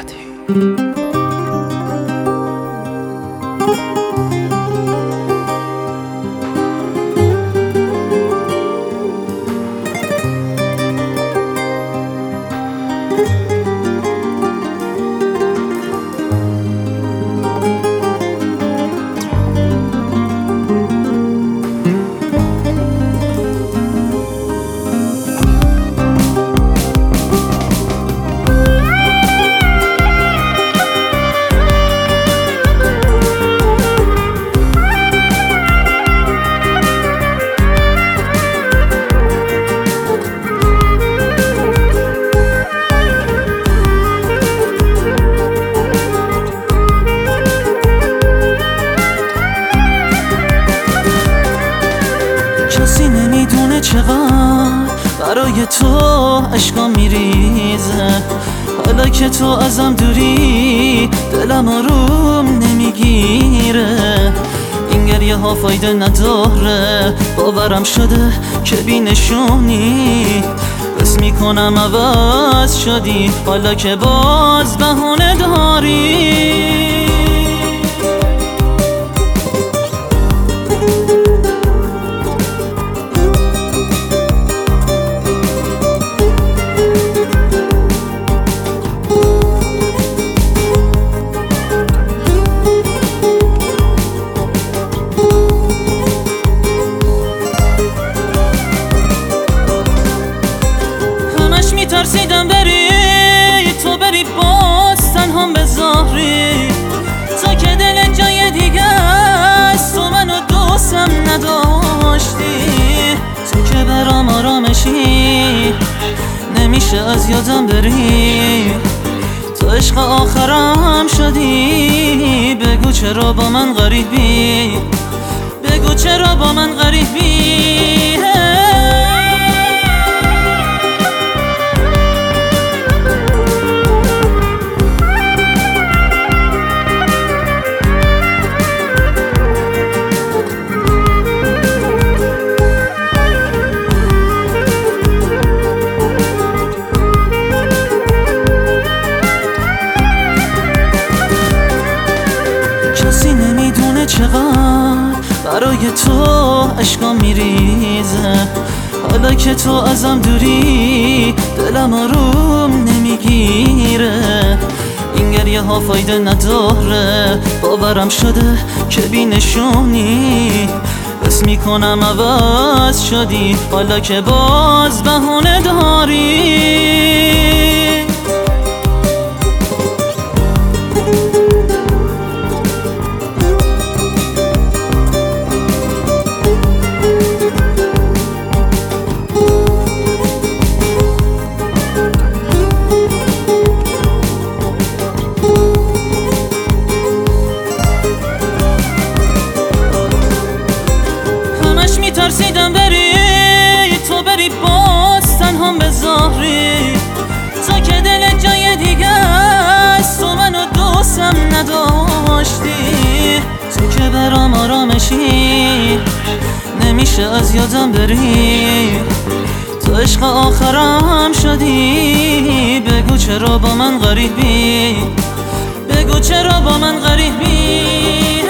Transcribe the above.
کسی نمیدونه چقدر برای تو عشقام میریزه. حالا که تو ازم دوری دلم آروم نمیگیره. این گریه ها فایده نداره، باورم شده که بی نشونی. بس میکنم عوض شدی حالا که باز بهونه داری. میترسیدم بری تو بری باز تنهام بذاری. تا که دل جای دیگه است تو منو دوستم نداشتی. تو که برام آرامشی نمیشه از یادم بری. تو عشق آخرم شدی، بگو چرا با من غریبی. بگو چرا با من غریبی. کسی نمیدونه چقدر برای تو عشقام میریزه. حالا که تو ازم دوری دلم آروم نمیگیره. این گریه ها فایده نداره، باورم شده که بی نشونی. بس میکنم عوض شدی حالا که باز بهونه داری. میترسیدم بری تو بری باز تنهام بذاری. تا که دل جای دیگه است تو منو دوستم نداشتی. تو که برام آرامشی نمیشه از یادم بری. تو عشق آخرم شدی، بگو چرا با من غریبی. بگو چرا با من غریبی.